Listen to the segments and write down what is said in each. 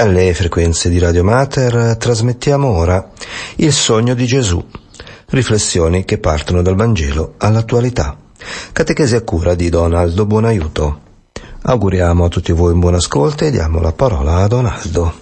Dalle frequenze di Radio Mater trasmettiamo ora Il sogno di Gesù, riflessioni che partono dal Vangelo all'attualità. Catechesi a cura di Donaldo Buonaiuto. Auguriamo a tutti voi un buon ascolto e diamo la parola a Donaldo.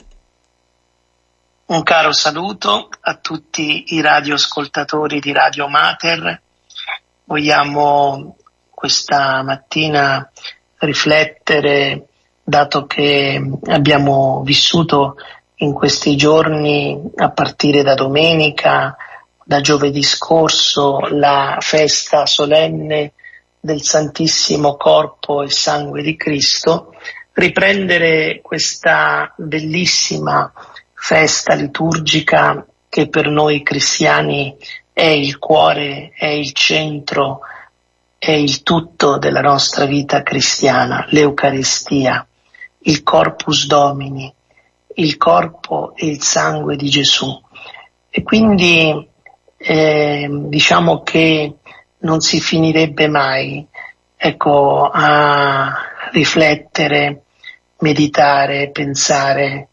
Un caro saluto a tutti i radioascoltatori di Radio Mater. Vogliamo questa mattina riflettere, dato che abbiamo vissuto in questi giorni, a partire da domenica, da giovedì scorso, la festa solenne del Santissimo Corpo e Sangue di Cristo, riprendere questa bellissima festa liturgica che per noi cristiani è il cuore, è il centro, è il tutto della nostra vita cristiana, l'Eucaristia, il Corpus Domini, il corpo e il sangue di Gesù. E quindi diciamo che non si finirebbe mai, a riflettere, meditare, pensare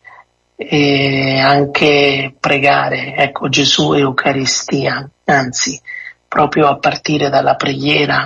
e anche pregare, Gesù e Eucaristia, anzi, proprio a partire dalla preghiera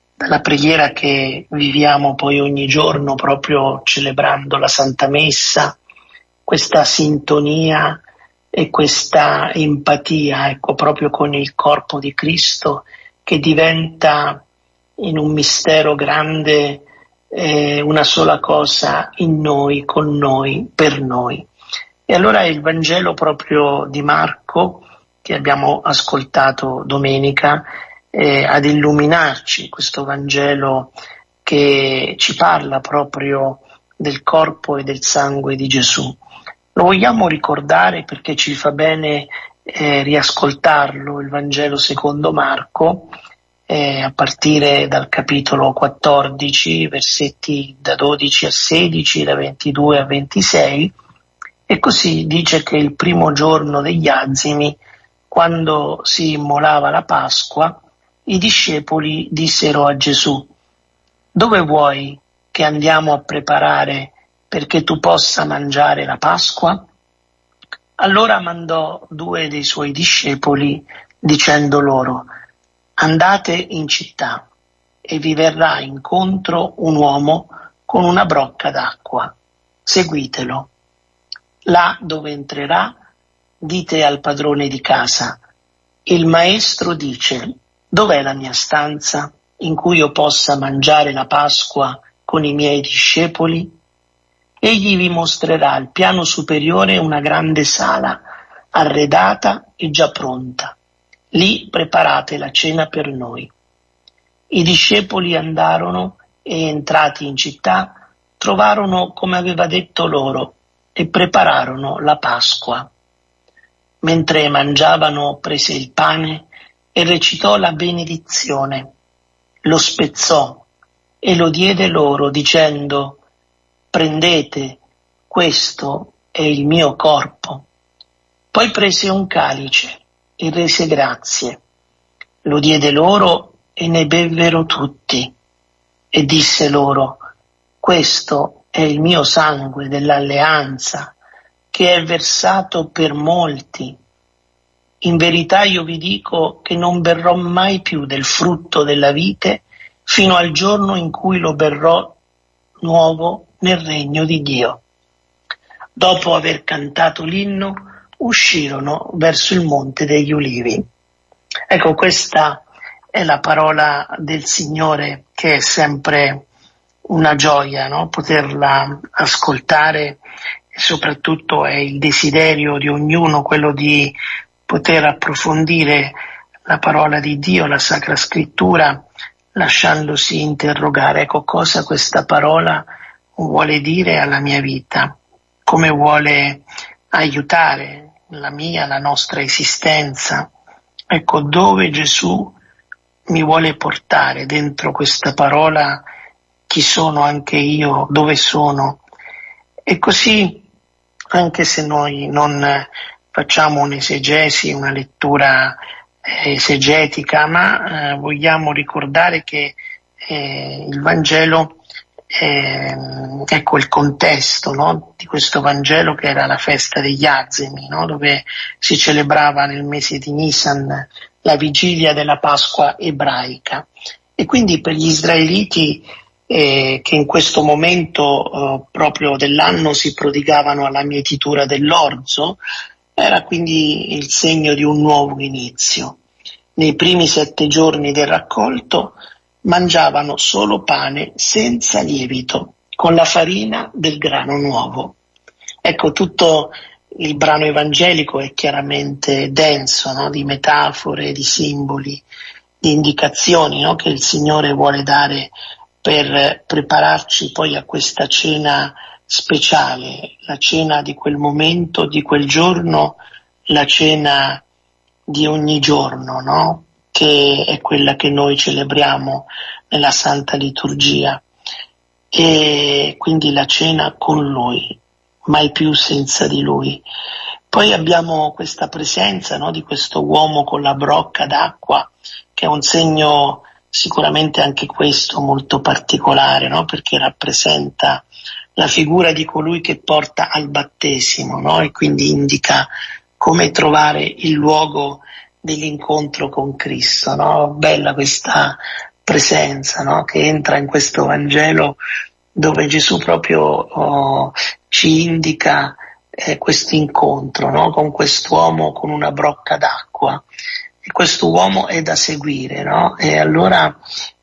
che viviamo poi ogni giorno, proprio celebrando la Santa Messa, questa sintonia e questa empatia, proprio con il corpo di Cristo, che diventa in un mistero grande una sola cosa in noi, con noi, per noi. E allora il Vangelo proprio di Marco, che abbiamo ascoltato domenica, ad illuminarci, questo Vangelo che ci parla proprio del corpo e del sangue di Gesù. Lo vogliamo ricordare perché ci fa bene riascoltarlo, il Vangelo secondo Marco, a partire dal capitolo 14, versetti da 12 a 16, da 22 a 26, e così dice che il primo giorno degli azimi, quando si immolava la Pasqua, i discepoli dissero a Gesù: «Dove vuoi che andiamo a preparare perché tu possa mangiare la Pasqua?» Allora mandò 2 dei suoi discepoli dicendo loro: «Andate in città e vi verrà incontro un uomo con una brocca d'acqua. Seguitelo. Là dove entrerà, dite al padrone di casa: il maestro dice: dov'è la mia stanza in cui io possa mangiare la Pasqua con i miei discepoli? Egli vi mostrerà al piano superiore una grande sala, arredata e già pronta. Lì preparate la cena per noi». I discepoli andarono e, entrati in città, trovarono come aveva detto loro e prepararono la Pasqua. Mentre mangiavano, prese il pane e recitò la benedizione, lo spezzò e lo diede loro dicendo: «Prendete, questo è il mio corpo». Poi prese un calice e rese grazie, lo diede loro e ne bevvero tutti, e disse loro: «Questo è il mio sangue dell'alleanza, che è versato per molti. In verità io vi dico che non berrò mai più del frutto della vite fino al giorno in cui lo berrò nuovo nel regno di Dio». Dopo aver cantato l'inno, uscirono verso il Monte degli Ulivi. Questa è la parola del Signore, che è sempre una gioia, no? Poterla ascoltare, e soprattutto è il desiderio di ognuno quello di poter approfondire la parola di Dio, la Sacra Scrittura, lasciandosi interrogare. Cosa questa parola vuole dire alla mia vita, come vuole aiutare la mia, la nostra esistenza. Dove Gesù mi vuole portare dentro questa parola, chi sono anche io, dove sono. E così, anche se noi non facciamo un'esegesi, una lettura esegetica, ma vogliamo ricordare che il Vangelo ecco il contesto, no, di questo Vangelo, che era la festa degli Azimi, no, dove si celebrava nel mese di Nisan la vigilia della Pasqua ebraica. E quindi per gli israeliti che in questo momento proprio dell'anno si prodigavano alla mietitura dell'orzo, era quindi il segno di un nuovo inizio. Nei primi 7 giorni del raccolto mangiavano solo pane senza lievito, con la farina del grano nuovo. Ecco, tutto il brano evangelico è chiaramente denso, no? Di metafore, di simboli, di indicazioni, no? Che il Signore vuole dare per prepararci poi a questa cena speciale, la cena di quel momento, di quel giorno, la cena di ogni giorno, no? Che è quella che noi celebriamo nella Santa Liturgia, e quindi la cena con Lui, mai più senza di Lui. Poi abbiamo questa presenza, no, di questo uomo con la brocca d'acqua, che è un segno sicuramente anche questo molto particolare, no, perché rappresenta la figura di colui che porta al battesimo, no, e quindi indica come trovare il luogo dell'incontro con Cristo, no? Bella questa presenza, no? Che entra in questo Vangelo, dove Gesù proprio ci indica questo incontro, no? Con quest'uomo con una brocca d'acqua, e questo uomo è da seguire, no? E allora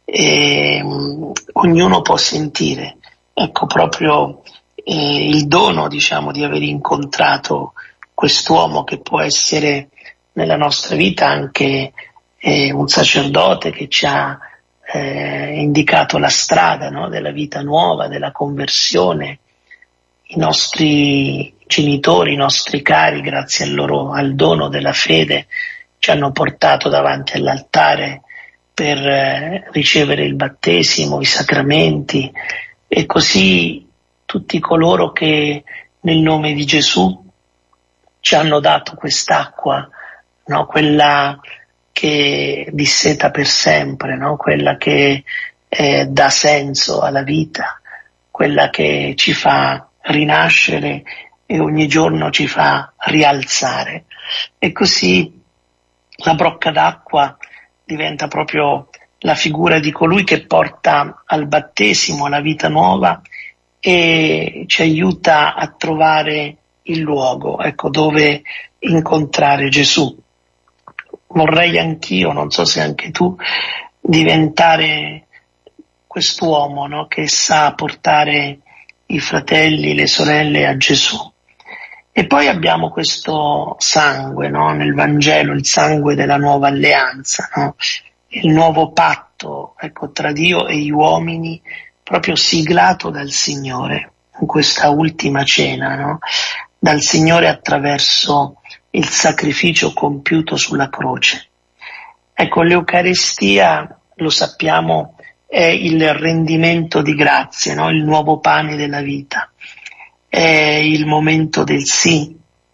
ognuno può sentire, ecco, proprio il dono, diciamo, di aver incontrato quest'uomo, che può essere nella nostra vita anche un sacerdote che ci ha indicato la strada, no? Della vita nuova, della conversione. I nostri genitori, i nostri cari, grazie al dono della fede, ci hanno portato davanti all'altare per ricevere il battesimo, i sacramenti, e così tutti coloro che nel nome di Gesù ci hanno dato quest'acqua, no? Quella che disseta per sempre, no? Quella che dà senso alla vita, quella che ci fa rinascere e ogni giorno ci fa rialzare. E così la brocca d'acqua diventa proprio la figura di colui che porta al battesimo, alla vita nuova, e ci aiuta a trovare il luogo, ecco, dove incontrare Gesù. Vorrei anch'io, non so se anche tu, diventare quest'uomo, no? Che sa portare i fratelli, le sorelle a Gesù. E poi abbiamo questo sangue, no? Nel Vangelo, il sangue della nuova alleanza, no? Il nuovo patto, ecco, tra Dio e gli uomini, proprio siglato dal Signore in questa ultima cena, no? Dal Signore attraverso il sacrificio compiuto sulla croce. Ecco, l'Eucaristia, lo sappiamo, è il rendimento di grazie, no? Il nuovo pane della vita, è il momento del sì,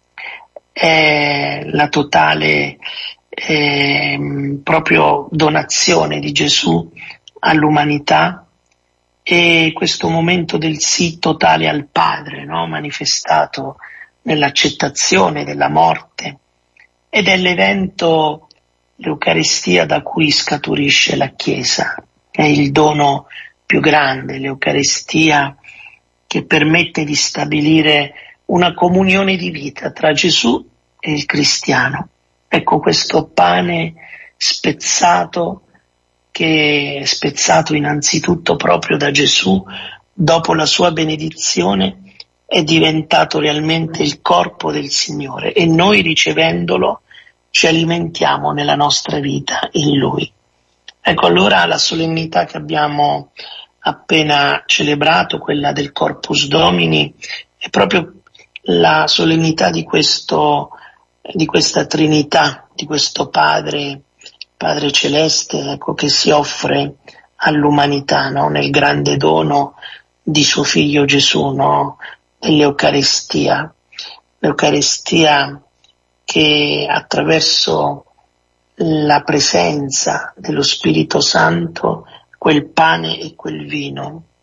è la totale proprio donazione di Gesù all'umanità, e questo momento del sì totale al Padre, no? Manifestato nell'accettazione della morte, ed è l'evento, l'Eucaristia, da cui scaturisce la Chiesa. È il dono più grande, l'Eucaristia, che permette di stabilire una comunione di vita tra Gesù e il cristiano. Ecco, questo pane spezzato, che è spezzato innanzitutto proprio da Gesù dopo la sua benedizione, è diventato realmente il corpo del Signore, e noi, ricevendolo, ci alimentiamo nella nostra vita in Lui. Ecco, allora la solennità che abbiamo appena celebrato, quella del Corpus Domini, è proprio la solennità di questa Trinità, di questo Padre Celeste, ecco, che si offre all'umanità, no? Nel grande dono di suo Figlio Gesù, no? Dell'Eucaristia. L'Eucaristia che attraverso la presenza dello Spirito Santo, quel pane e quel vino,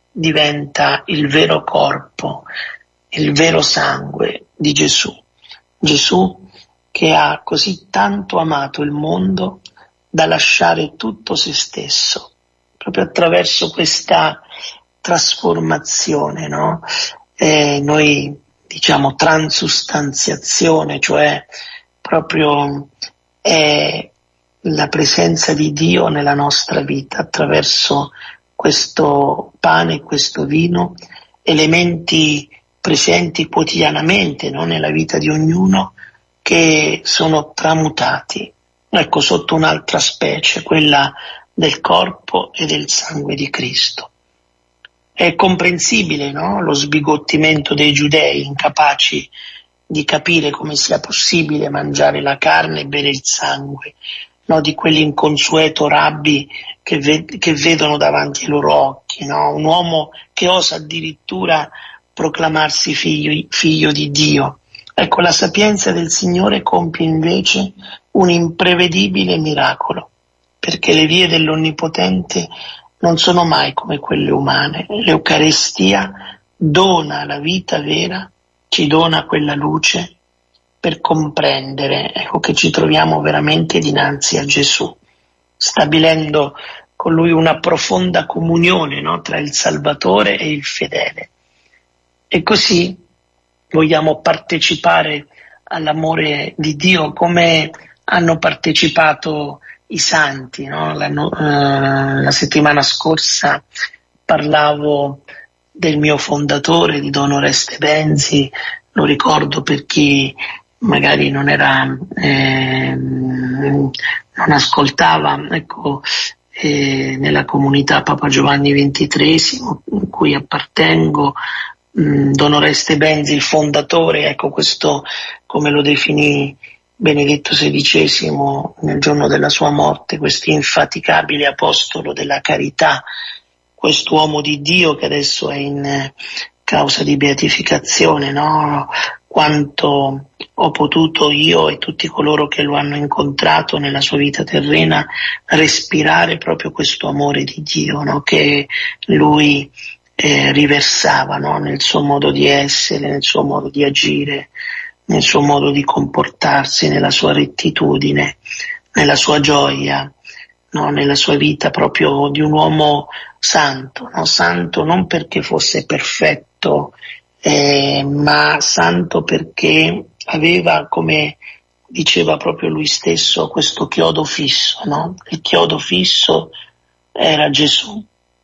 diventa il vero corpo, il vero sangue di Gesù. Gesù che ha così tanto amato il mondo da lasciare tutto se stesso, proprio attraverso questa trasformazione, no? Noi diciamo transustanziazione, cioè proprio è la presenza di Dio nella nostra vita attraverso questo pane e questo vino, elementi presenti quotidianamente, no? Nella vita di ognuno, che sono tramutati, ecco, sotto un'altra specie, quella del corpo e del sangue di Cristo. È comprensibile, no? Lo sbigottimento dei giudei, incapaci di capire come sia possibile mangiare la carne e bere il sangue, no? Di quell'inconsueto rabbi che vedono davanti ai loro occhi, no? Un uomo che osa addirittura proclamarsi figlio di Dio. Ecco, la sapienza del Signore compie invece un imprevedibile miracolo, perché le vie dell'Onnipotente non sono mai come quelle umane. L'Eucaristia dona la vita vera, ci dona quella luce per comprendere, ecco, che ci troviamo veramente dinanzi a Gesù, stabilendo con Lui una profonda comunione, no? Tra il Salvatore e il fedele. E così vogliamo partecipare all'amore di Dio come hanno partecipato i santi, no? La settimana scorsa parlavo del mio fondatore, di Don Oreste Benzi, lo ricordo per chi magari non ascoltava, ecco, nella comunità Papa Giovanni XXIII, in cui appartengo, Don Oreste Benzi, il fondatore, ecco, questo, come lo definì Benedetto XVI nel giorno della sua morte, questo infaticabile apostolo della carità, quest'uomo di Dio che adesso è in causa di beatificazione, no? Quanto ho potuto io e tutti coloro che lo hanno incontrato nella sua vita terrena respirare proprio questo amore di Dio, no? Che lui riversava, no? Nel suo modo di essere, nel suo modo di agire, nel suo modo di comportarsi, nella sua rettitudine, nella sua gioia, no? Nella sua vita proprio di un uomo santo, no? Santo non perché fosse perfetto, ma santo perché aveva, come diceva proprio lui stesso, questo chiodo fisso, no? Il chiodo fisso era Gesù,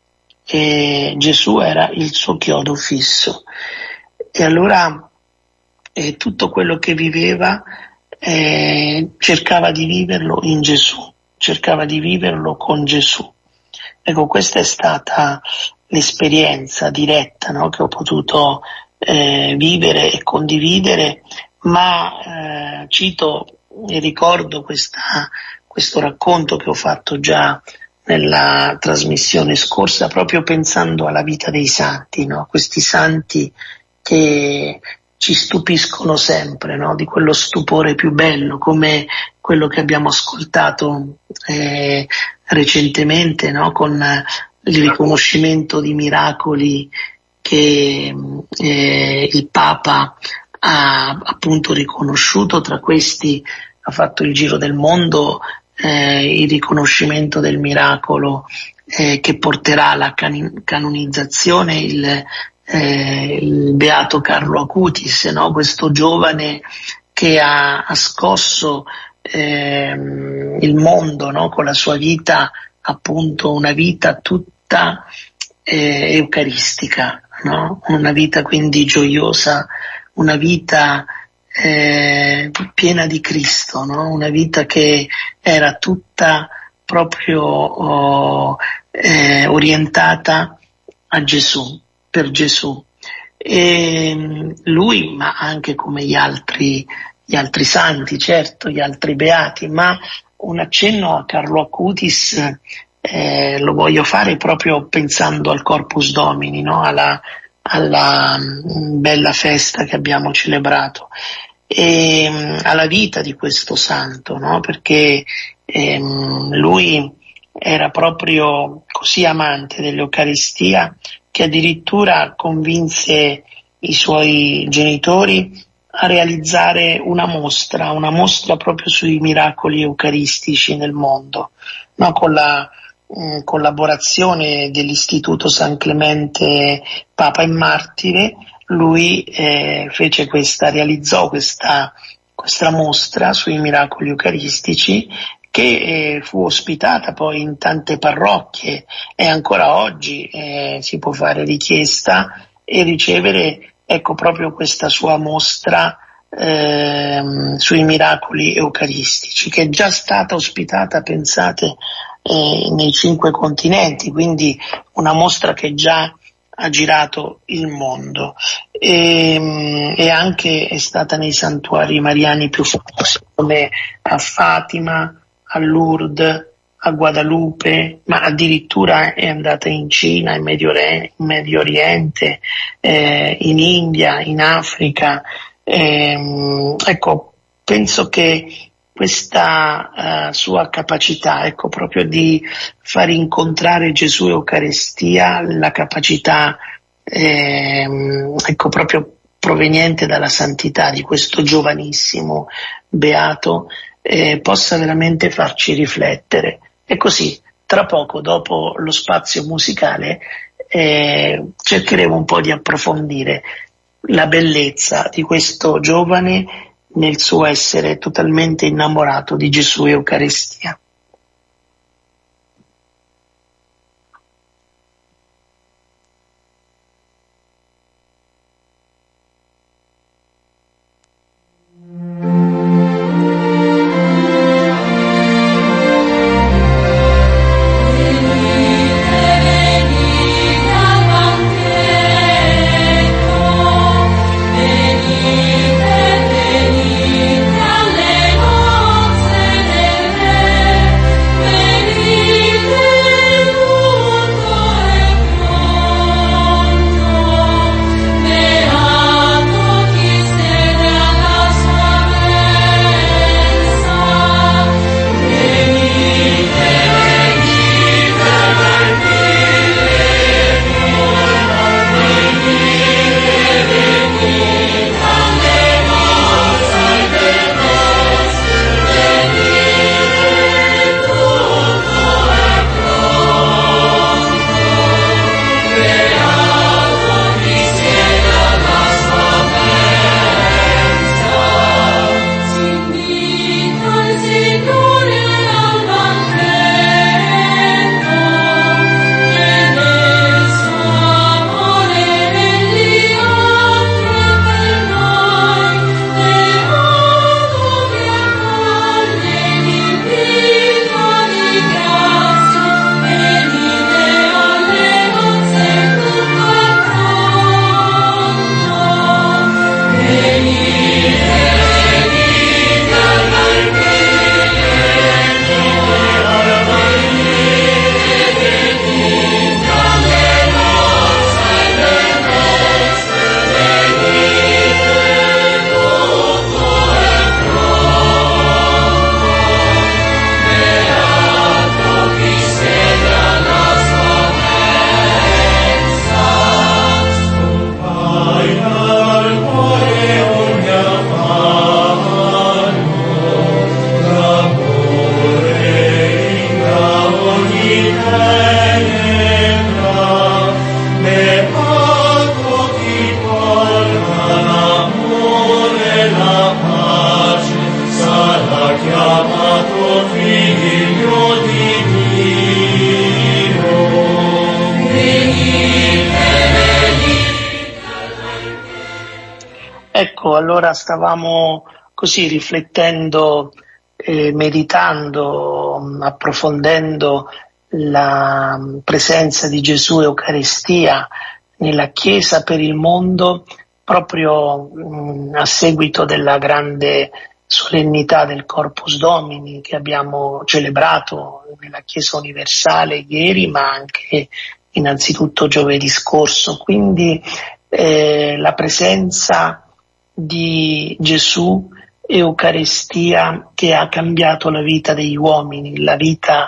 e Gesù era il suo chiodo fisso. E allora tutto quello che viveva cercava di viverlo in Gesù, cercava di viverlo con Gesù. Ecco, questa è stata l'esperienza diretta, no? Che ho potuto vivere e condividere, ma cito e ricordo questo racconto che ho fatto già nella trasmissione scorsa, proprio pensando alla vita dei santi, no? Questi santi che ci stupiscono sempre, no? Di quello stupore più bello, come quello che abbiamo ascoltato recentemente, no? Con il riconoscimento di miracoli che il Papa ha appunto riconosciuto. Tra questi ha fatto il giro del mondo il riconoscimento del miracolo che porterà alla canonizzazione il beato Carlo Acutis, no? Questo giovane che ha scosso il mondo, no? Con la sua vita, appunto una vita tutta eucaristica, no? Una vita quindi gioiosa, una vita piena di Cristo, no? Una vita che era tutta proprio orientata a Gesù, per Gesù. E lui, ma anche come gli altri santi, certo, gli altri beati, ma un accenno a Carlo Acutis lo voglio fare proprio pensando al Corpus Domini, no? alla bella festa che abbiamo celebrato, e alla vita di questo santo, no? Perché lui era proprio così amante dell'Eucaristia che addirittura convinse i suoi genitori a realizzare una mostra proprio sui miracoli eucaristici nel mondo, no? Con la collaborazione dell'Istituto San Clemente Papa e Martire, lui realizzò questa mostra sui miracoli eucaristici che fu ospitata poi in tante parrocchie e ancora oggi si può fare richiesta e ricevere proprio questa sua mostra sui miracoli eucaristici, che è già stata ospitata, pensate, nei 5 continenti, quindi una mostra che già ha girato il mondo e anche è stata nei santuari mariani più famosi come a Fatima, a Lourdes, a Guadalupe, ma addirittura è andata in Cina, in Medio Oriente, in India, in Africa. Penso che questa sua capacità, proprio di far incontrare Gesù e Eucaristia, la capacità proprio proveniente dalla santità di questo giovanissimo beato, possa veramente farci riflettere. E così, tra poco, dopo lo spazio musicale, cercheremo un po' di approfondire la bellezza di questo giovane nel suo essere totalmente innamorato di Gesù e Eucaristia. Allora stavamo così riflettendo, meditando, approfondendo la presenza di Gesù e Eucaristia nella Chiesa per il mondo, proprio a seguito della grande solennità del Corpus Domini che abbiamo celebrato nella Chiesa universale ieri, ma anche innanzitutto giovedì scorso. Quindi la presenza di Gesù e Eucaristia che ha cambiato la vita degli uomini, la vita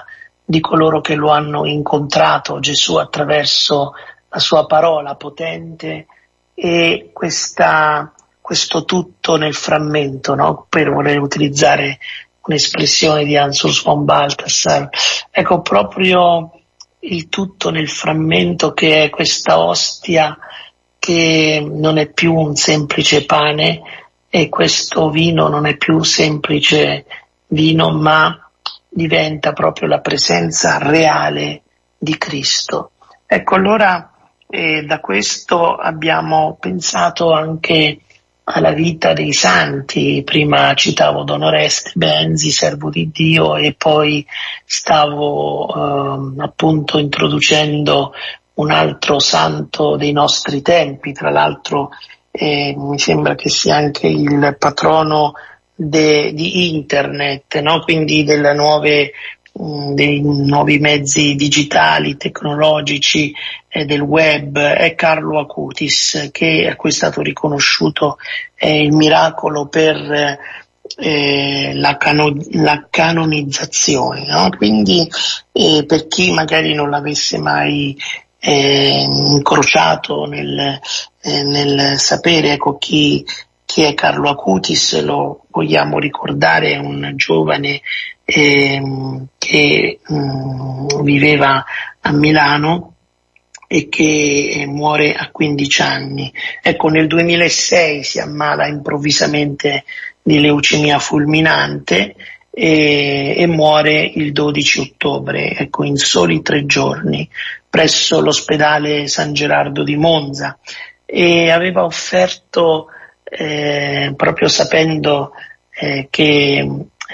di coloro che lo hanno incontrato Gesù attraverso la sua parola potente e questo tutto nel frammento, no? Per voler utilizzare un'espressione di Hans Urs von Balthasar. Ecco, proprio il tutto nel frammento, che è questa ostia che non è più un semplice pane e questo vino non è più semplice vino, ma diventa proprio la presenza reale di Cristo. Ecco, allora da questo abbiamo pensato anche alla vita dei santi. Prima citavo Don Oreste Benzi, servo di Dio, e poi stavo appunto introducendo un altro santo dei nostri tempi, tra l'altro mi sembra che sia anche il patrono di internet, no? Quindi dei nuovi mezzi digitali, tecnologici, del web, è Carlo Acutis, a cui è stato riconosciuto il miracolo per la canonizzazione, no? Quindi per chi magari non l'avesse mai incrociato nel sapere, ecco, chi è Carlo Acutis, lo vogliamo ricordare. È un giovane che viveva a Milano e che muore a 15 anni. Ecco, nel 2006 si ammala improvvisamente di leucemia fulminante e muore il 12 ottobre, ecco, in soli 3 giorni, presso l'ospedale San Gerardo di Monza, e aveva offerto, proprio sapendo che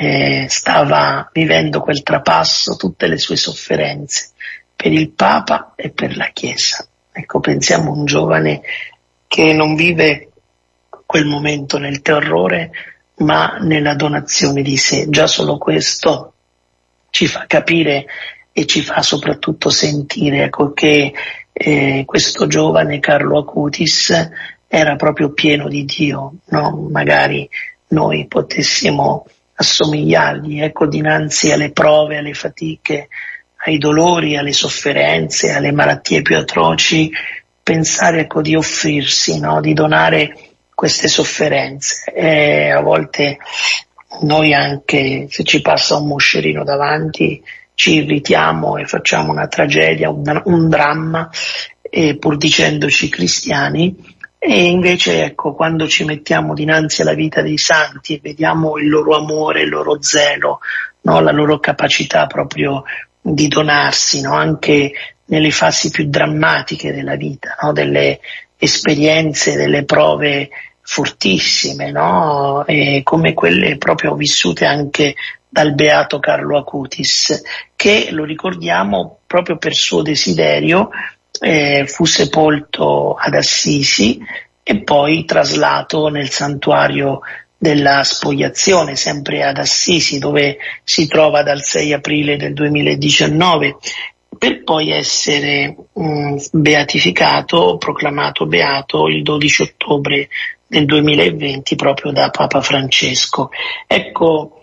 stava vivendo quel trapasso, tutte le sue sofferenze per il Papa e per la Chiesa. Ecco, pensiamo a un giovane che non vive quel momento nel terrore, ma nella donazione di sé. Già solo questo ci fa capire e ci fa soprattutto sentire, ecco, che questo giovane Carlo Acutis era proprio pieno di Dio, no? Magari noi potessimo assomigliargli, ecco, dinanzi alle prove, alle fatiche, ai dolori, alle sofferenze, alle malattie più atroci, pensare, ecco, di offrirsi, no? Di donare queste sofferenze. E a volte noi, anche se ci passa un moscerino davanti, ci irritiamo e facciamo una tragedia, un dramma, pur dicendoci cristiani. E invece, ecco, quando ci mettiamo dinanzi alla vita dei santi e vediamo il loro amore, il loro zelo, no? La loro capacità proprio di donarsi, no? Anche nelle fasi più drammatiche della vita, no? Delle esperienze, delle prove fortissime, no? E come quelle proprio vissute anche dal beato Carlo Acutis, che, lo ricordiamo, proprio per suo desiderio fu sepolto ad Assisi e poi traslato nel santuario della Spogliazione, sempre ad Assisi, dove si trova dal 6 aprile del 2019, per poi essere beatificato, proclamato beato il 12 ottobre del 2020 proprio da Papa Francesco. Ecco,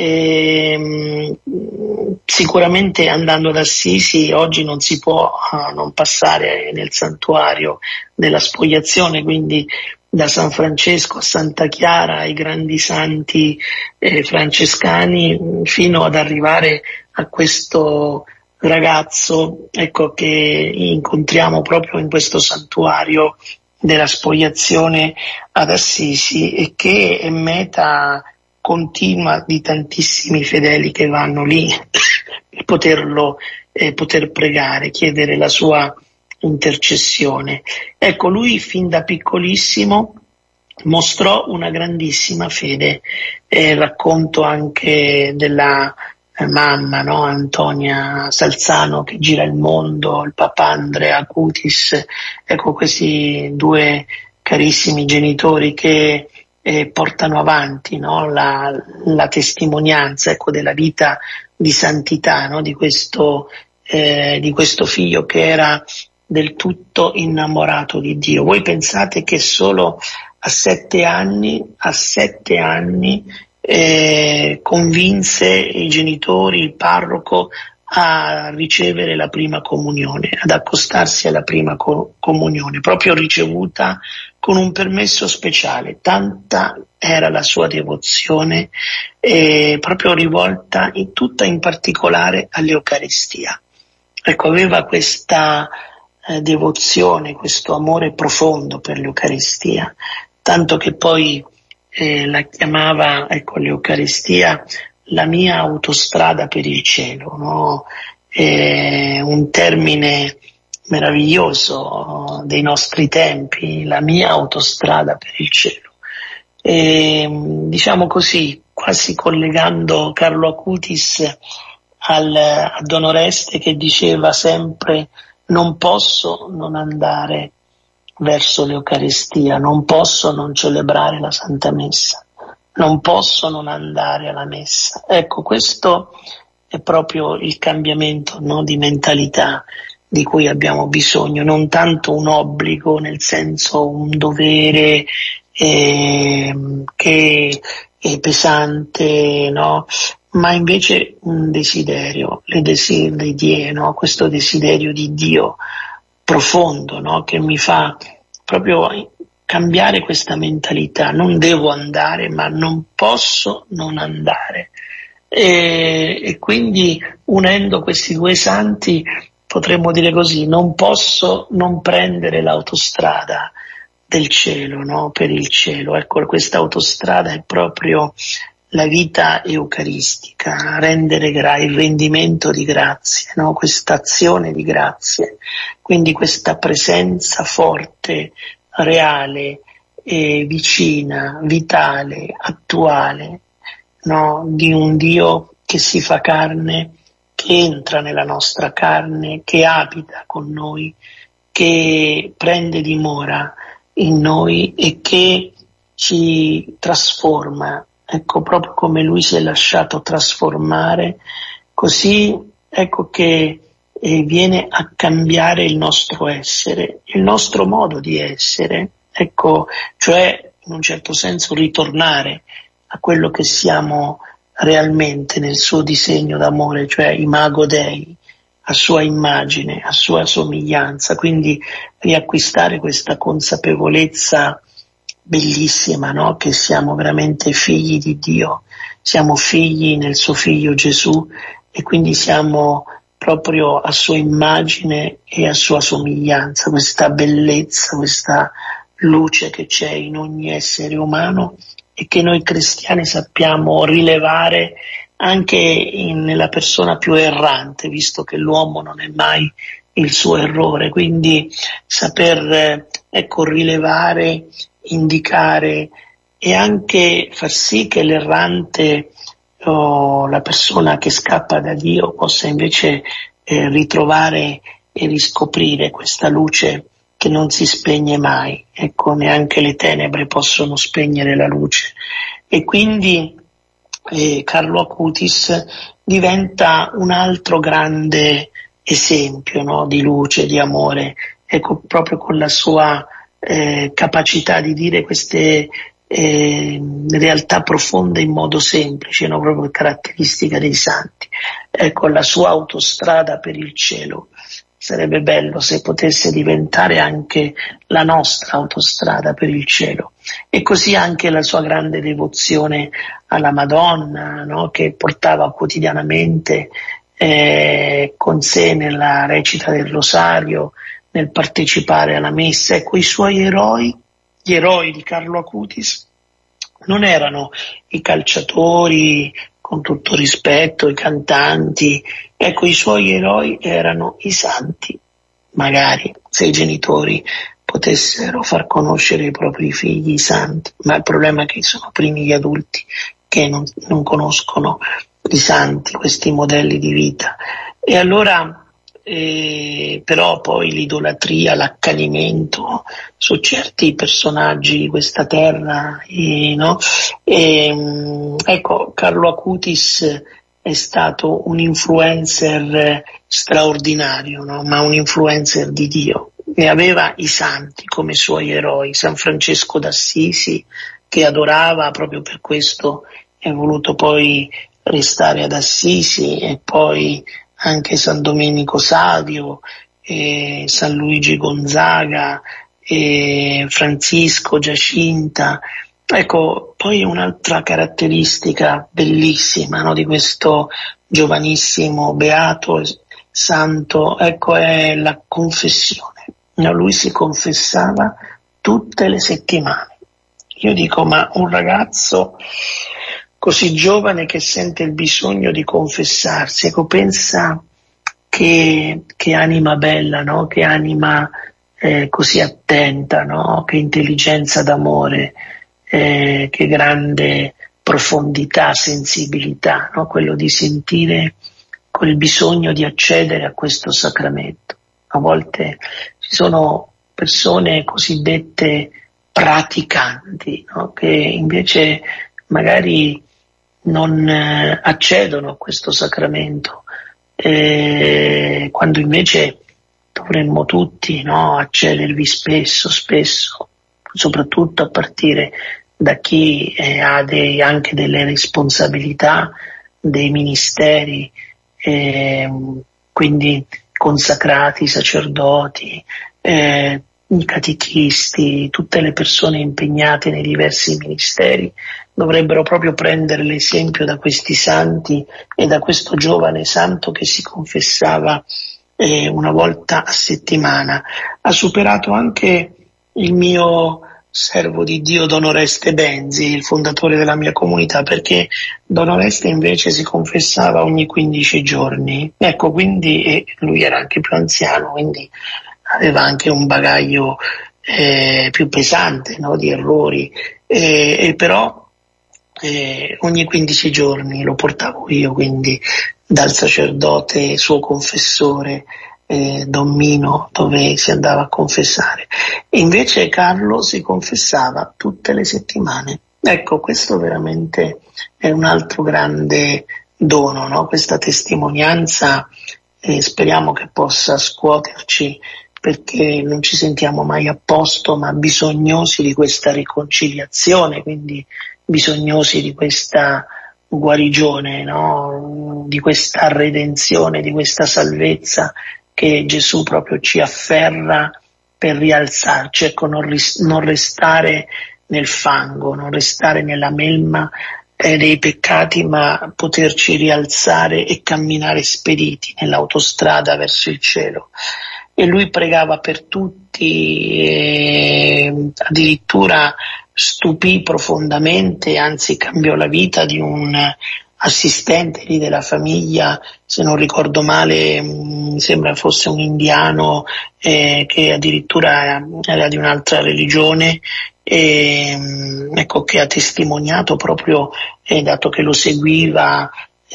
sicuramente andando ad Assisi oggi non si può non passare nel santuario della Spogliazione, quindi da San Francesco a Santa Chiara, ai grandi santi francescani, fino ad arrivare a questo ragazzo, ecco, che incontriamo proprio in questo santuario della Spogliazione ad Assisi, e che è meta continua di tantissimi fedeli che vanno lì per poter pregare, chiedere la sua intercessione. Ecco, lui fin da piccolissimo mostrò una grandissima fede. Racconto anche della mamma, no? Antonia Salzano, che gira il mondo, il papà Andrea Acutis. Ecco, questi due carissimi genitori che portano avanti, no? la testimonianza, ecco, della vita di santità, no? di questo figlio che era del tutto innamorato di Dio. Voi pensate che solo a 7 anni convinse i genitori, il parroco, a ricevere la prima comunione, ad accostarsi alla prima comunione, proprio ricevuta con un permesso speciale. Tanta era la sua devozione, proprio rivolta tutta in particolare all'Eucaristia. Ecco, aveva questa devozione, questo amore profondo per l'Eucaristia, tanto che poi la chiamava, ecco, l'Eucaristia la mia autostrada per il cielo, no? Un termine meraviglioso dei nostri tempi, la mia autostrada per il cielo. Diciamo così, quasi collegando Carlo Acutis a Don Oreste, che diceva sempre: non posso non andare verso l'Eucaristia, non posso non celebrare la Santa Messa, non posso non andare alla Messa. Ecco, questo è proprio il cambiamento, no, di mentalità di cui abbiamo bisogno, non tanto un obbligo, nel senso un dovere che è pesante, no? Ma invece un desiderio, le désir di Dio, no? Questo desiderio di Dio profondo, no? Che mi fa proprio cambiare questa mentalità. Non devo andare, ma non posso non andare. E quindi, unendo questi due santi, potremmo dire così: non posso non prendere l'autostrada del cielo, no? Per il cielo. Ecco, questa autostrada è proprio la vita eucaristica, rendere il rendimento di grazie, no? Questa azione di grazie, quindi questa presenza forte, reale, vicina, vitale, attuale, no? Di un Dio che si fa carne, che entra nella nostra carne, che abita con noi, che prende dimora in noi e che ci trasforma. Ecco, proprio come Lui si è lasciato trasformare, così ecco che viene a cambiare il nostro essere, il nostro modo di essere, ecco, cioè in un certo senso ritornare a quello che siamo realmente nel suo disegno d'amore, cioè imago Dei, a sua immagine, a sua somiglianza, quindi riacquistare questa consapevolezza bellissima, no? Che siamo veramente figli di Dio, siamo figli nel suo figlio Gesù e quindi siamo proprio a sua immagine e a sua somiglianza, questa bellezza, questa luce che c'è in ogni essere umano e che noi cristiani sappiamo rilevare anche nella persona più errante, visto che l'uomo non è mai il suo errore, quindi saper rilevare, indicare e anche far sì che l'errante o la persona che scappa da Dio possa invece ritrovare e riscoprire questa luce che non si spegne mai. Ecco, neanche le tenebre possono spegnere la luce. E quindi Carlo Acutis diventa un altro grande esempio, no, di luce, di amore, ecco, proprio con la sua capacità di dire queste realtà profonde in modo semplice, no, proprio caratteristica dei santi. Ecco, la sua autostrada per il cielo. Sarebbe bello se potesse diventare anche la nostra autostrada per il cielo. E così anche la sua grande devozione alla Madonna, no? Che portava quotidianamente con sé nella recita del Rosario, nel partecipare alla messa. Ecco, i suoi eroi, gli eroi di Carlo Acutis, non erano i calciatori, con tutto rispetto, i cantanti. Ecco, i suoi eroi erano i santi. Magari se i genitori potessero far conoscere ai propri figli i santi, ma il problema è che sono primi gli adulti che non conoscono i santi, questi modelli di vita. E allora però poi l'idolatria, l'accanimento su certi personaggi di questa terra, no? Ecco, Carlo Acutis è stato un influencer straordinario, no? Ma un influencer di Dio, e aveva i santi come suoi eroi. San Francesco d'Assisi, che adorava, proprio per questo è voluto poi restare ad Assisi e poi anche San Domenico Savio, San Luigi Gonzaga, Francisco Giacinta. Ecco, poi un'altra caratteristica bellissima, no, di questo giovanissimo beato santo, ecco, è la confessione. No, lui si confessava tutte le settimane. Io dico, ma un ragazzo così giovane che sente il bisogno di confessarsi, ecco, pensa che anima bella, no? Che anima così attenta, no? Che intelligenza d'amore, che grande profondità, sensibilità, no? Quello di sentire quel bisogno di accedere a questo sacramento. A volte ci sono persone cosiddette praticanti, no? Che invece magari non accedono a questo sacramento, quando invece dovremmo tutti, no, accedervi spesso, soprattutto a partire da chi ha anche delle responsabilità, dei ministeri, quindi consacrati, sacerdoti, i catechisti, tutte le persone impegnate nei diversi ministeri dovrebbero proprio prendere l'esempio da questi santi e da questo giovane santo che si confessava una volta a settimana. Ha superato anche il mio servo di Dio Don Oreste Benzi, il fondatore della mia comunità, perché Don Oreste invece si confessava ogni 15 giorni. Ecco, quindi lui era anche più anziano, quindi aveva anche un bagaglio più pesante, no, di errori, però ogni 15 giorni lo portavo io, quindi dal sacerdote suo confessore Don Mino, dove si andava a confessare. E invece Carlo si confessava tutte le settimane. Ecco, questo veramente è un altro grande dono, no? Questa testimonianza, speriamo che possa scuoterci, perché non ci sentiamo mai a posto, ma bisognosi di questa riconciliazione, quindi bisognosi di questa guarigione, no? Di questa redenzione, di questa salvezza che Gesù proprio ci afferra per rialzarci, ecco, non restare nel fango, non restare nella melma dei peccati, ma poterci rialzare e camminare spediti nell'autostrada verso il cielo. E lui pregava per tutti, e addirittura stupì profondamente, anzi cambiò la vita di un assistente lì della famiglia, se non ricordo male, mi sembra fosse un indiano che addirittura era di un'altra religione, ecco, che ha testimoniato proprio, dato che lo seguiva,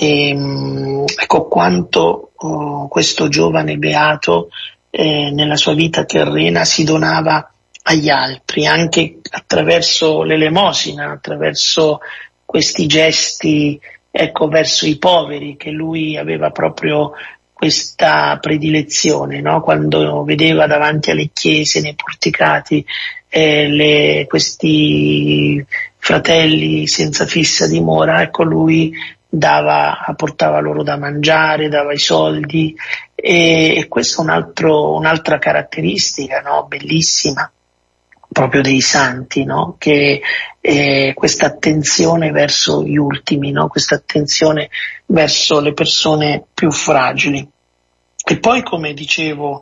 ecco quanto questo giovane beato nella sua vita terrena si donava agli altri, anche attraverso l'elemosina, attraverso questi gesti, ecco, verso i poveri, che lui aveva proprio questa predilezione, no? Quando vedeva davanti alle chiese, nei porticati, questi fratelli senza fissa dimora, ecco, lui portava loro da mangiare, dava i soldi, e questa è un'altra caratteristica, no? Bellissima proprio dei santi, no? Che questa attenzione verso gli ultimi, no? Questa attenzione verso le persone più fragili. E poi, come dicevo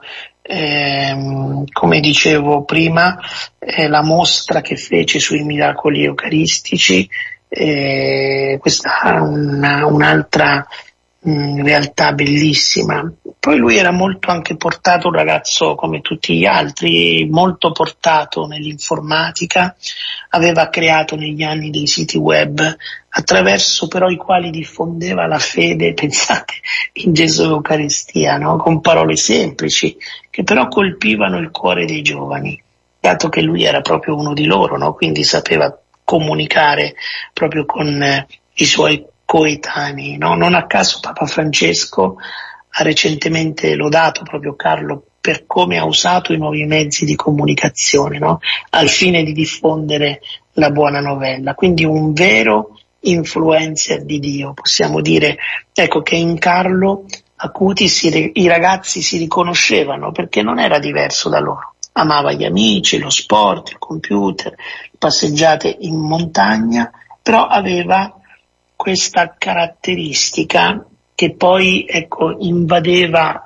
prima, la mostra che fece sui miracoli eucaristici, questa è un'altra realtà bellissima. Poi lui era molto anche portato, un ragazzo come tutti gli altri, molto portato nell'informatica, aveva creato negli anni dei siti web attraverso però i quali diffondeva la fede, pensate, in Gesù Eucaristia, no? Con parole semplici che però colpivano il cuore dei giovani, dato che lui era proprio uno di loro, no? Quindi sapeva comunicare proprio con i suoi coetanei, no? Non a caso Papa Francesco ha recentemente lodato proprio Carlo per come ha usato i nuovi mezzi di comunicazione, no? Al fine di diffondere la buona novella, quindi un vero influencer di Dio. Possiamo dire, ecco, che in Carlo acuti, i ragazzi si riconoscevano perché non era diverso da loro. Amava gli amici, lo sport, il computer, passeggiate in montagna, però aveva questa caratteristica che poi invadeva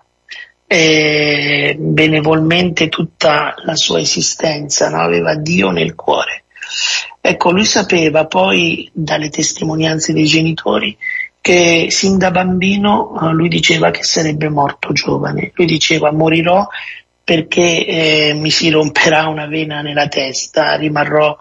benevolmente tutta la sua esistenza, no? Aveva Dio nel cuore. Lui sapeva poi dalle testimonianze dei genitori che sin da bambino lui diceva che sarebbe morto giovane. Lui diceva: morirò perché mi si romperà una vena nella testa, rimarrò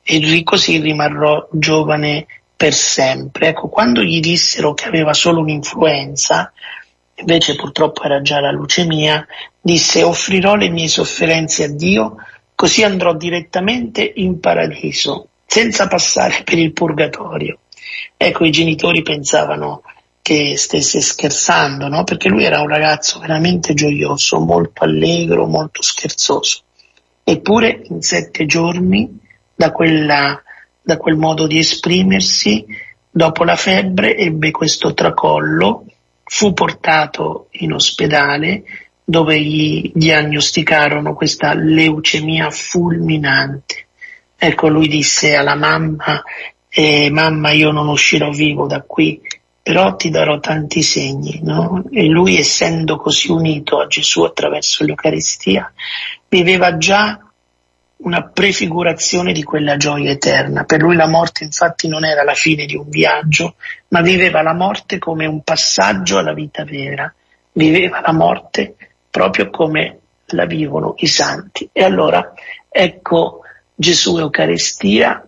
giovane per sempre. Quando gli dissero che aveva solo un'influenza, invece purtroppo era già la leucemia, disse: offrirò le mie sofferenze a Dio, così andrò direttamente in paradiso, senza passare per il purgatorio. I genitori pensavano che stesse scherzando, no? Perché lui era un ragazzo veramente gioioso, molto allegro, molto scherzoso. Eppure in 7 giorni, da quel modo di esprimersi, dopo la febbre ebbe questo tracollo, fu portato in ospedale dove gli diagnosticarono questa leucemia fulminante. Lui disse alla mamma: mamma, io non uscirò vivo da qui, però ti darò tanti segni, no? E lui, essendo così unito a Gesù attraverso l'Eucaristia, viveva già una prefigurazione di quella gioia eterna. Per lui la morte infatti non era la fine di un viaggio, ma viveva la morte come un passaggio alla vita vera, viveva la morte proprio come la vivono i santi. E allora ecco Gesù Eucaristia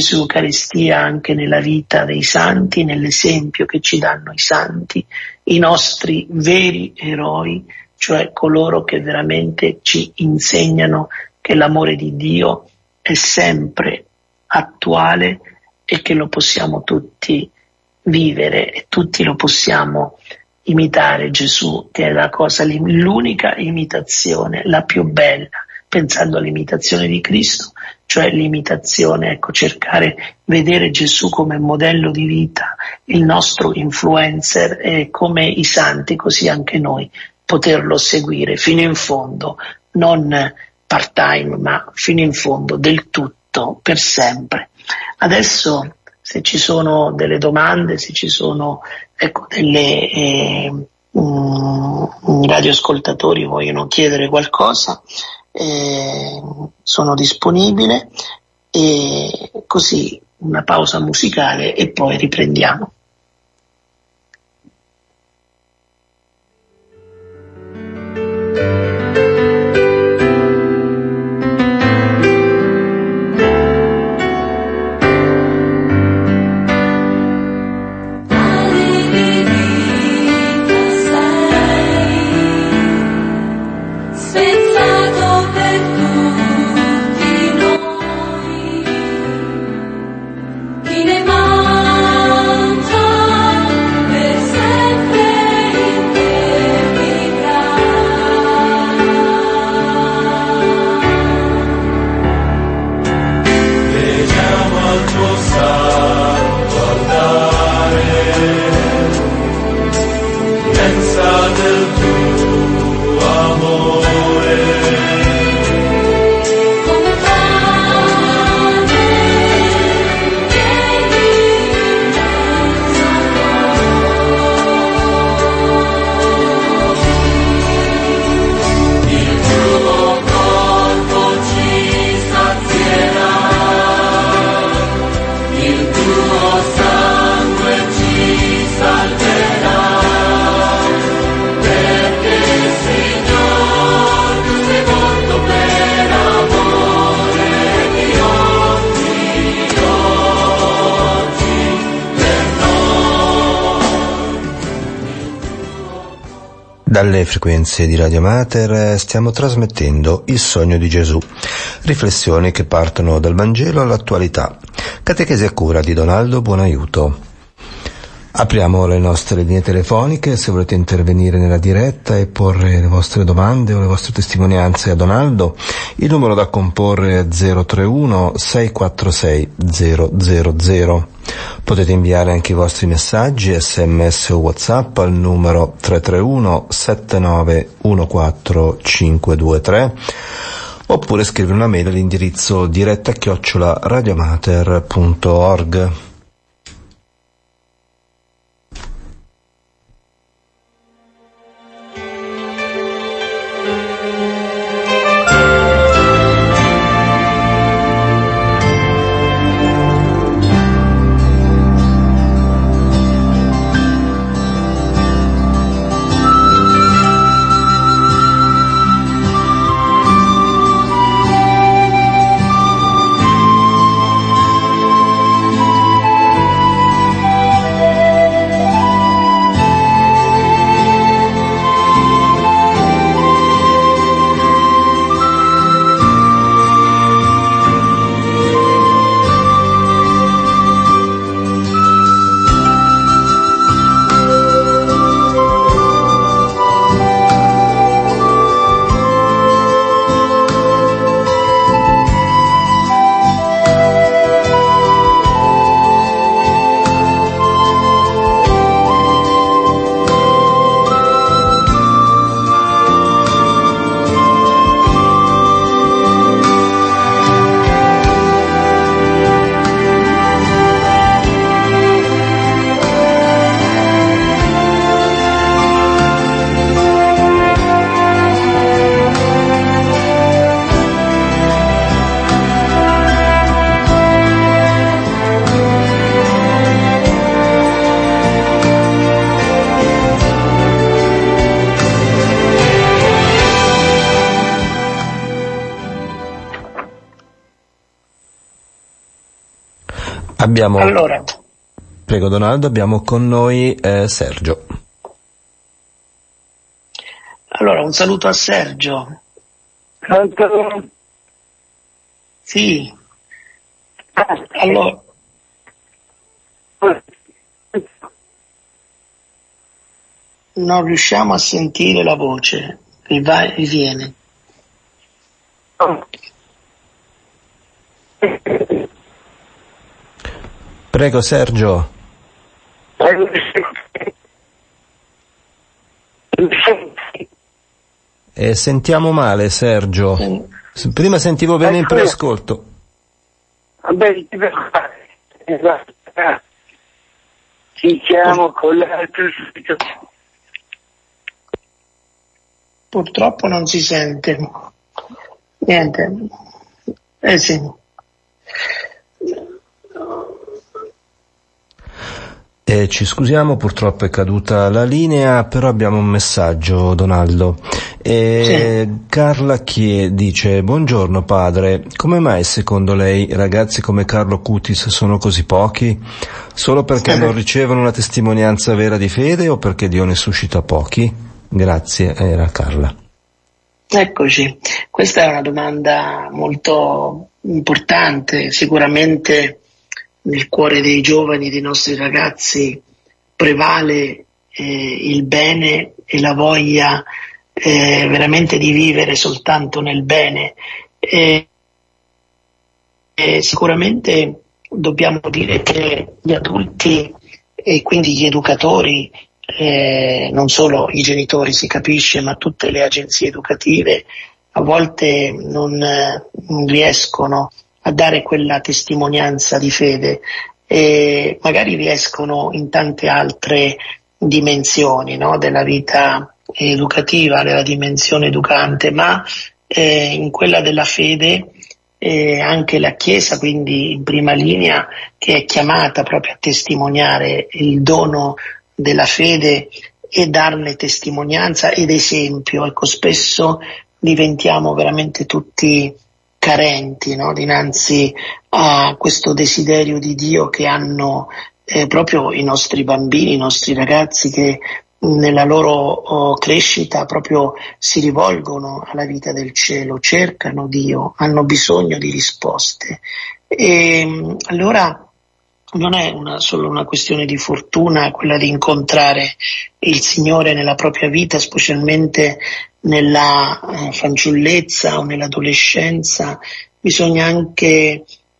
anche nella vita dei santi, nell'esempio che ci danno i santi, i nostri veri eroi, cioè coloro che veramente ci insegnano che l'amore di Dio è sempre attuale e che lo possiamo tutti vivere e tutti lo possiamo imitare. Gesù, che è l'unica imitazione, la più bella, pensando all'imitazione di Cristo, cioè l'imitazione, cercare, vedere Gesù come modello di vita, il nostro influencer, e come i santi, così anche noi poterlo seguire fino in fondo, non part-time, ma fino in fondo, del tutto, per sempre. Adesso, se ci sono delle domande, se ci sono delle radioascoltatori vogliono chiedere qualcosa, sono disponibile, e così una pausa musicale e poi riprendiamo. Dalle frequenze di Radio Mater stiamo trasmettendo Il sogno di Gesù, riflessioni che partono dal Vangelo all'attualità, catechesi a cura di Donaldo Buonaiuto. Apriamo le nostre linee telefoniche se volete intervenire nella diretta e porre le vostre domande o le vostre testimonianze a Donaldo. Il numero da comporre è 031 646 000. Potete inviare anche i vostri messaggi, SMS o WhatsApp al numero 331 7914 523 oppure scrivere una mail all'indirizzo diretta@radiomater.org. Allora. Prego Donaldo, abbiamo con noi Sergio. Allora, un saluto a Sergio. Pronto? Sì. Allora. Non riusciamo a sentire la voce, va e viene. Prego Sergio. Sentiamo male Sergio. Prima sentivo bene in preascolto. Vabbè, ci chiamo con l'altro sito. Purtroppo non si sente. Niente. Sì. Ci scusiamo, purtroppo è caduta la linea, però abbiamo un messaggio, Donaldo. Sì. Carla dice: buongiorno padre, come mai secondo lei ragazzi come Carlo Cutis sono così pochi? Solo perché non ricevono una testimonianza vera di fede o perché Dio ne suscita pochi? Grazie, era Carla. Eccoci, questa è una domanda molto importante. Sicuramente nel cuore dei giovani, dei nostri ragazzi, prevale il bene e la voglia veramente di vivere soltanto nel bene. Sicuramente dobbiamo dire che gli adulti e quindi gli educatori, non solo i genitori si capisce, ma tutte le agenzie educative a volte non riescono a dare quella testimonianza di fede e magari riescono in tante altre dimensioni, no, della vita educativa, della dimensione educante, ma in quella della fede anche la Chiesa, quindi in prima linea, che è chiamata proprio a testimoniare il dono della fede e darne testimonianza ed esempio. Ecco, spesso diventiamo veramente tutti carenti, no? Dinanzi a questo desiderio di Dio che hanno proprio i nostri bambini, i nostri ragazzi, che nella loro crescita proprio si rivolgono alla vita del cielo, cercano Dio, hanno bisogno di risposte. E allora non è solo una questione di fortuna quella di incontrare il Signore nella propria vita, specialmente nella fanciullezza o nell'adolescenza. Bisogna anche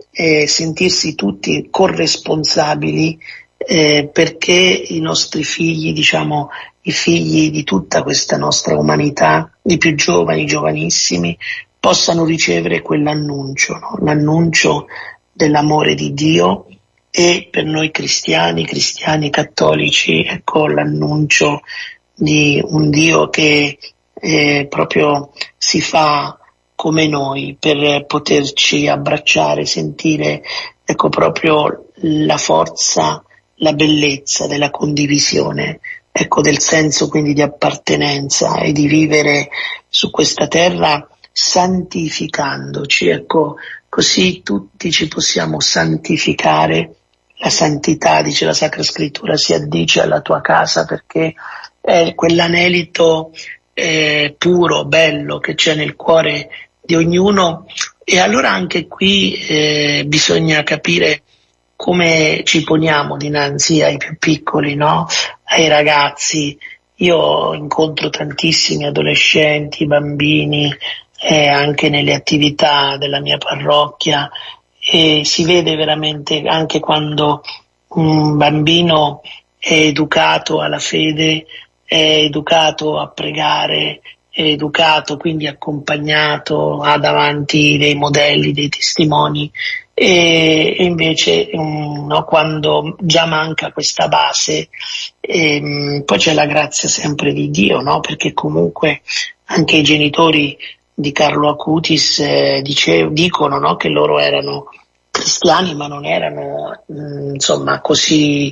sentirsi tutti corresponsabili perché i nostri figli, diciamo i figli di tutta questa nostra umanità, i più giovani, i giovanissimi, possano ricevere quell'annuncio, no? L'annuncio dell'amore di Dio, e per noi cristiani cattolici, ecco l'annuncio di un Dio che proprio si fa come noi per poterci abbracciare, sentire ecco proprio la forza, la bellezza della condivisione, ecco del senso quindi di appartenenza e di vivere su questa terra santificandoci, ecco così tutti ci possiamo santificare. La santità, dice la Sacra Scrittura, si addice alla tua casa, perché è quell'anelito puro, bello che c'è nel cuore di ognuno. E allora anche qui bisogna capire come ci poniamo dinanzi ai più piccoli, no? Ai ragazzi. Io incontro tantissimi adolescenti, bambini, anche nelle attività della mia parrocchia, e si vede veramente anche quando un bambino è educato alla fede, è educato a pregare, è educato, quindi accompagnato, ha davanti dei modelli, dei testimoni, e invece no, quando già manca questa base, poi c'è la grazia sempre di Dio, no? Perché comunque anche i genitori di Carlo Acutis dicono, no, che loro erano cristiani, ma non erano insomma così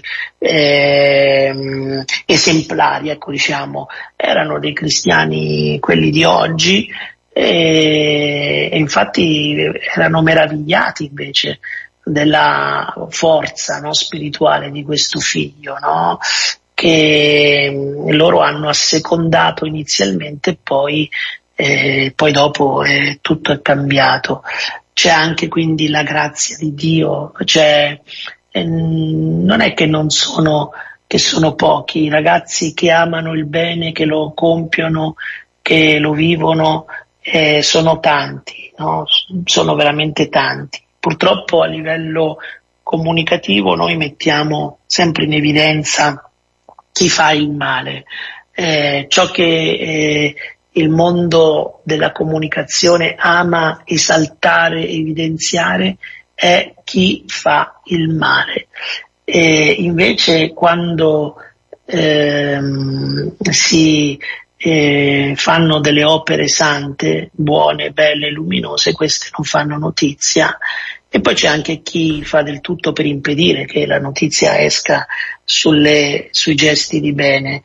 esemplari, ecco, diciamo, erano dei cristiani quelli di oggi, e infatti erano meravigliati invece della forza, no, spirituale di questo figlio, no, che loro hanno assecondato inizialmente, poi dopo tutto è cambiato. C'è anche quindi la grazia di Dio, non è che non sono, che sono pochi i ragazzi che amano il bene, che lo compiono, che lo vivono, sono tanti, no? Sono veramente tanti. Purtroppo a livello comunicativo noi mettiamo sempre in evidenza chi fa il male, ciò che il mondo della comunicazione ama esaltare, evidenziare, è chi fa il male. E invece quando si fanno delle opere sante, buone, belle, luminose, queste non fanno notizia. E poi c'è anche chi fa del tutto per impedire che la notizia esca sui gesti di bene.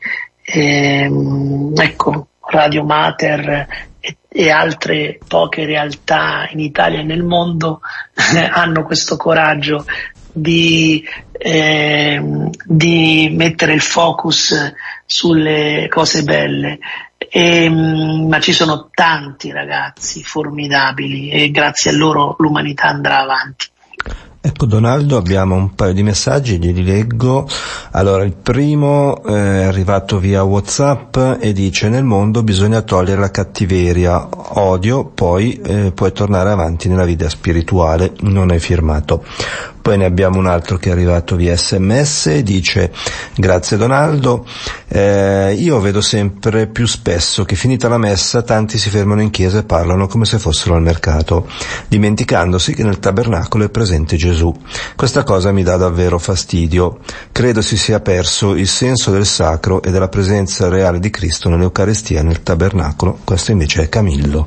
Ecco, Radio Mater e altre poche realtà in Italia e nel mondo hanno questo coraggio di mettere il focus sulle cose belle, ma ci sono tanti ragazzi formidabili e grazie a loro l'umanità andrà avanti. Ecco Donaldo, abbiamo un paio di messaggi, glieli leggo. Allora, il primo è arrivato via WhatsApp e dice: nel mondo bisogna togliere la cattiveria, odio, poi puoi tornare avanti nella vita spirituale. Non è firmato. Poi ne abbiamo un altro che è arrivato via SMS e dice: grazie Donaldo, io vedo sempre più spesso che finita la messa tanti si fermano in chiesa e parlano come se fossero al mercato, dimenticandosi che nel tabernacolo è presente Gesù. Questa cosa mi dà davvero fastidio. Credo si sia perso il senso del sacro e della presenza reale di Cristo nell'Eucaristia e nel tabernacolo. Questo invece è Camillo.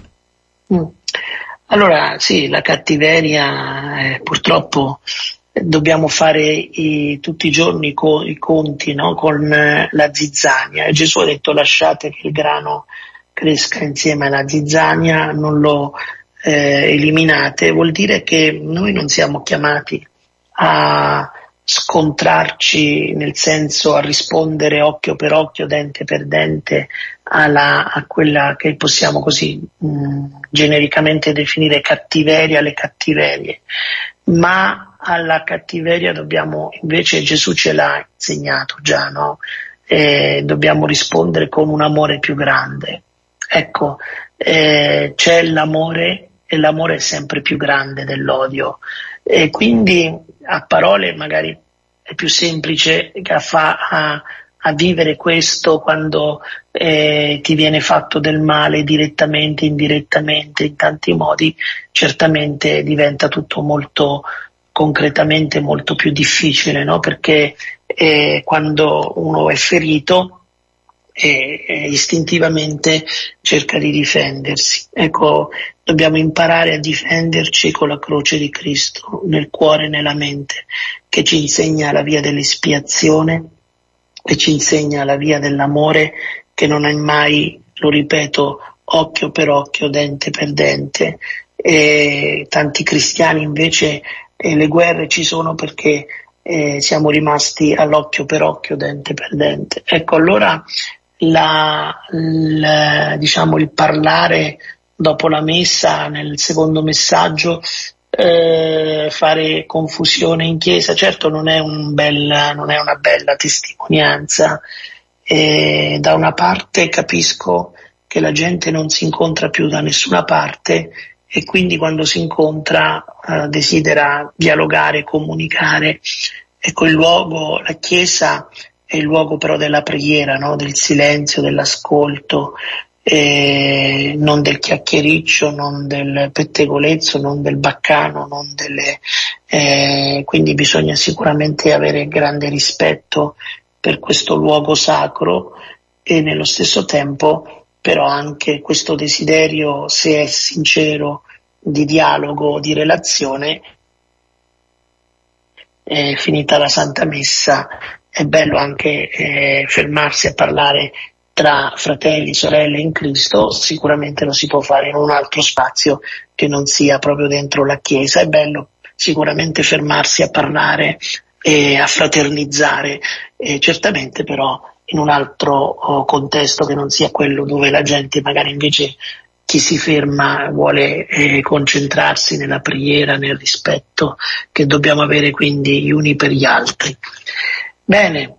Allora sì, la cattiveria purtroppo dobbiamo fare tutti i giorni i conti, no? Con la zizzania. Gesù ha detto: lasciate che il grano cresca insieme alla zizzania, non lo eliminate. Vuol dire che noi non siamo chiamati a scontrarci, nel senso a rispondere occhio per occhio, dente per dente a quella che possiamo così genericamente definire cattiveria, le cattiverie, ma alla cattiveria dobbiamo, invece Gesù ce l'ha insegnato già, no? Dobbiamo rispondere con un amore più grande. Ecco, c'è l'amore e l'amore è sempre più grande dell'odio. E quindi a parole magari è più semplice a vivere questo quando ti viene fatto del male direttamente, indirettamente, in tanti modi. Certamente diventa tutto molto concretamente molto più difficile, no? Perché quando uno è ferito istintivamente cerca di difendersi. Ecco, dobbiamo imparare a difenderci con la croce di Cristo nel cuore e nella mente, che ci insegna la via dell'espiazione e ci insegna la via dell'amore, che non è mai, lo ripeto, occhio per occhio, dente per dente. E tanti cristiani invece le guerre ci sono perché siamo rimasti all'occhio per occhio, dente per dente. Ecco, allora diciamo il parlare dopo la messa nel secondo messaggio, fare confusione in chiesa, certo non è una bella testimonianza. Da una parte capisco che la gente non si incontra più da nessuna parte e quindi quando si incontra desidera dialogare, comunicare. Ecco, il luogo, la chiesa è il luogo però della preghiera, no? Del silenzio, dell'ascolto, non del chiacchiericcio, non del pettegolezzo, non del baccano, quindi bisogna sicuramente avere grande rispetto per questo luogo sacro e nello stesso tempo però anche questo desiderio, se è sincero, di dialogo, di relazione. Finita la Santa Messa è bello anche fermarsi a parlare tra fratelli, sorelle in Cristo. Sicuramente lo si può fare in un altro spazio che non sia proprio dentro la Chiesa. È bello sicuramente fermarsi a parlare e a fraternizzare, certamente però in un altro contesto che non sia quello dove la gente magari invece chi si ferma vuole concentrarsi nella preghiera, nel rispetto che dobbiamo avere quindi gli uni per gli altri. Bene.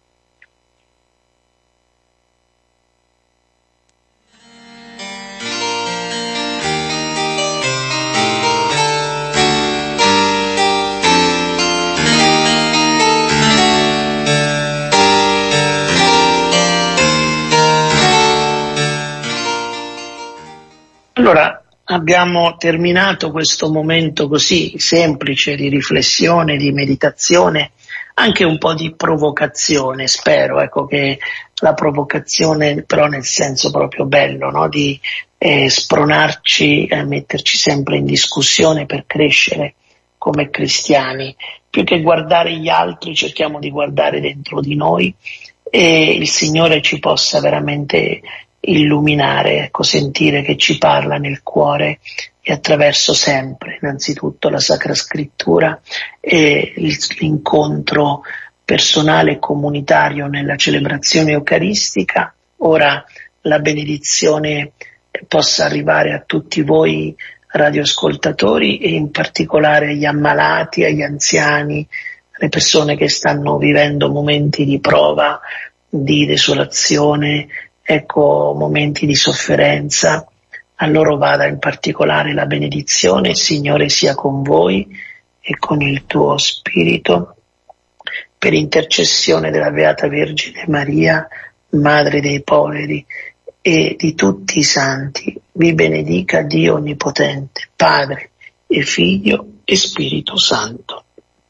Allora, abbiamo terminato questo momento così semplice di riflessione, di meditazione, anche un po' di provocazione, spero, ecco, che la provocazione però nel senso proprio bello, no? Di spronarci a metterci sempre in discussione per crescere come cristiani. Più che guardare gli altri cerchiamo di guardare dentro di noi e il Signore ci possa veramente illuminare, ecco, sentire che ci parla nel cuore e attraverso sempre innanzitutto la Sacra Scrittura e l'incontro personale e comunitario nella celebrazione eucaristica. Ora la benedizione possa arrivare a tutti voi radioascoltatori e in particolare agli ammalati, agli anziani, alle persone che stanno vivendo momenti di prova, di desolazione, ecco, momenti di sofferenza. A loro vada in particolare la benedizione. Il Signore sia con voi e con il tuo spirito. Per intercessione della Beata Vergine Maria, Madre dei poveri e di tutti i santi, vi benedica Dio Onnipotente, Padre e Figlio e Spirito Santo.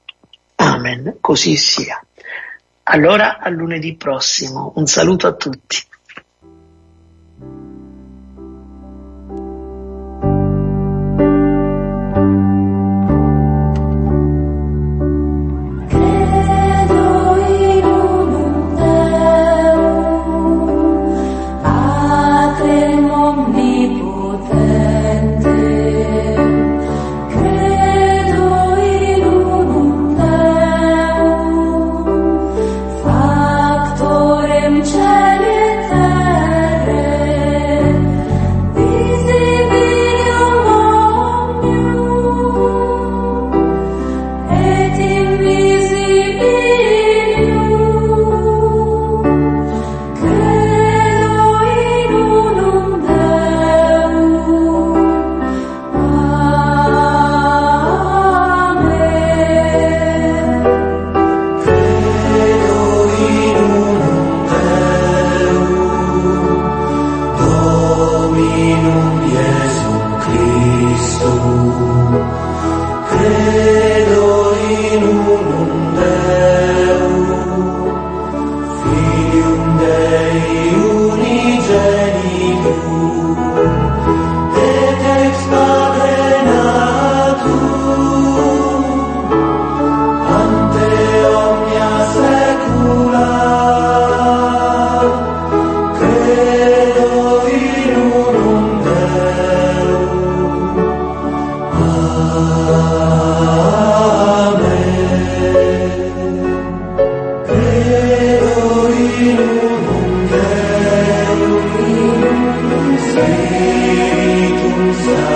Amen. Così sia. Allora, a lunedì prossimo. Un saluto a tutti. Factorem celi Senza